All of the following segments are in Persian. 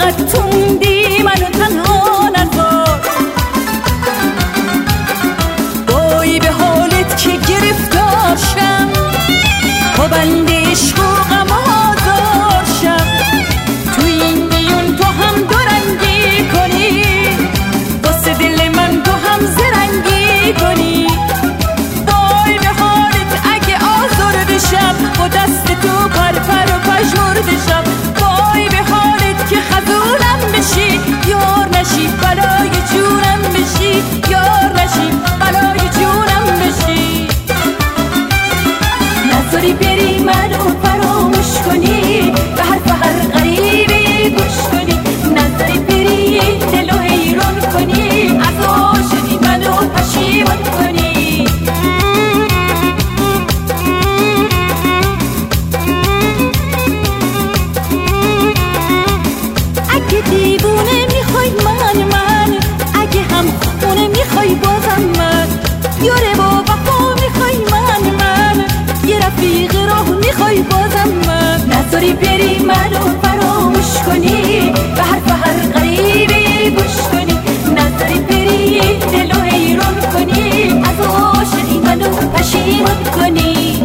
فقط تو موندی منو تنها نذار. وای به حالت که گرفتار شم، با بند عشق و غم آزار شم. تو این میون تو هم دورنگی کنی، واسه دل من تو هم زرنگی کنی. وای به حالت اگه آزرده شم، با دست تو پر پر و پژمرده شم. وای به حالت که خزونم بشی، یار نشی بلای جونم بشی، یار نشی بلای جونم بشی. نذاری بری منو فراموش کنی، به حرف هر غریبی گوش کنی. نذاری بری دلو حیران کنی، از عاشقی منو پشیمان کنی. اگه دیوونه میخوای من، اگه هم خونه میخوای بازم من، یاره با وفا میخوای من، یه رفیق راه میخوای بازم من. نذاری بری منو فراموش کنی، به حرف هر غریبی گوش کنی. نذاری بری دلو حیران کنی، از عاشقی منو پشیمان کنی.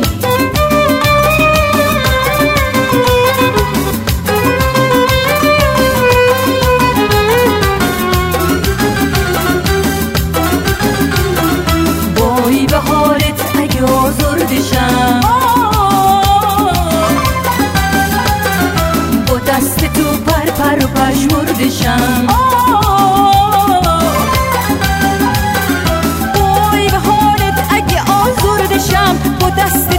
وای به حالت اگه آزرده شم، با دست تو پر پر و پژمرده شم. وای به حالت اگه آزرده شم، با دست